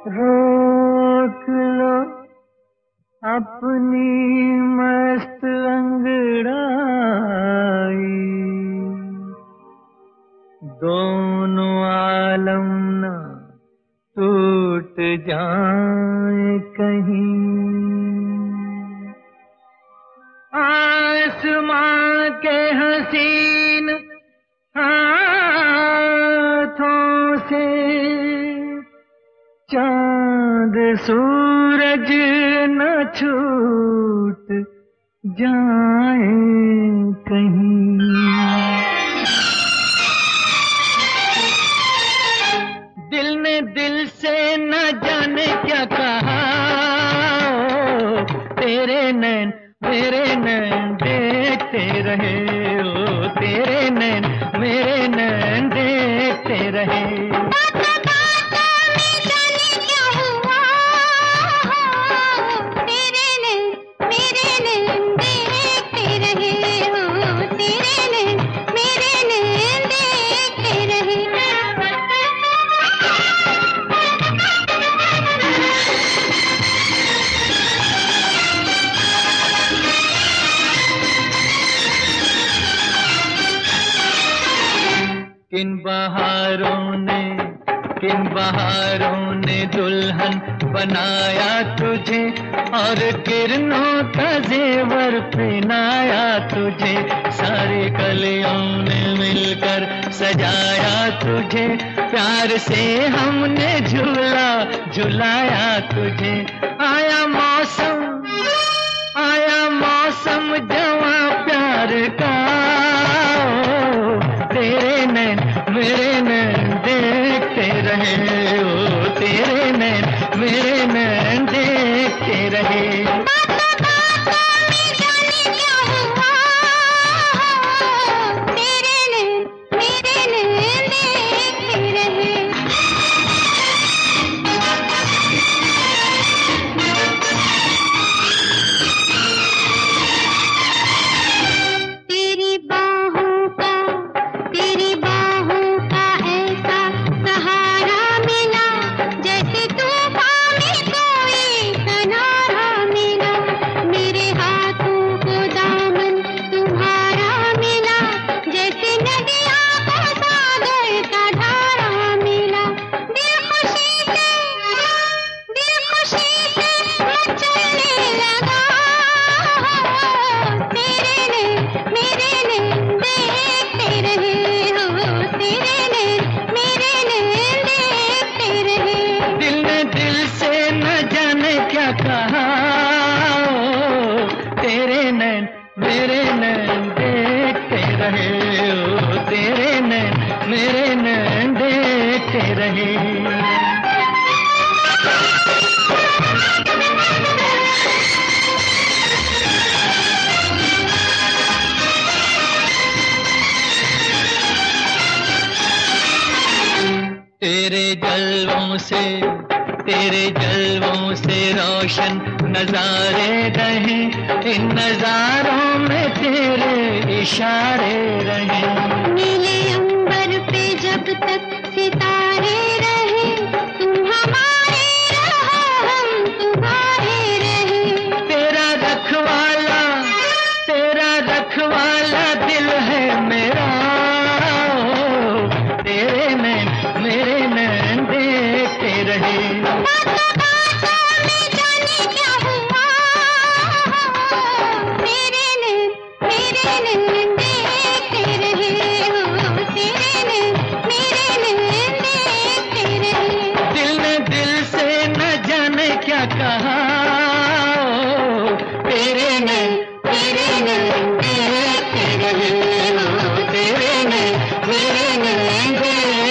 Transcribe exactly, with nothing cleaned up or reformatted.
रोक लो अपनी मस्त अंगड़ाई, दोनों आलम ना टूट जाए कहीं। आसमां के हसीन हाथों से चांद सूरज न छूट जाए कहीं। दिल ने दिल से न जाने क्या कहा, तेरे नैन मेरे नैन देखते रहे, ओ तेरे नैन मेरे नैन देखते रहे। किन बहारों ने किन बहारों ने दुल्हन बनाया तुझे, और किरणों का जेवर पहनाया तुझे। सारे कलियों ने मिलकर सजाया तुझे, प्यार से हमने झूला झुलाया तुझे। आया मौसम आया मौसम जवां प्यार का, तेरे नैन मेरे नैन देखते रहे, ओ तेरे नैन मेरे नैन देखते रहे। तेरे नैन मेरे नैन देखते रहे, ओ तेरे नैन मेरे नैन देखते रहे। तेरे जलवों से तेरे जलवों से रोशन नजारे रहे, इन नजारों में तेरे इशारे रहे। नीले अंबर पे जब तक सितारे रहे, तुम हमारे रहो हम तुम्हारे रहे। तेरा रखवाला तेरा रखवाला दिल है मेरा, तेरे नैन मेरे नैन देखते रहे। कहा तेरे नैन तेरे नैन देखते रहे, तेरे नैन मेरे नैन।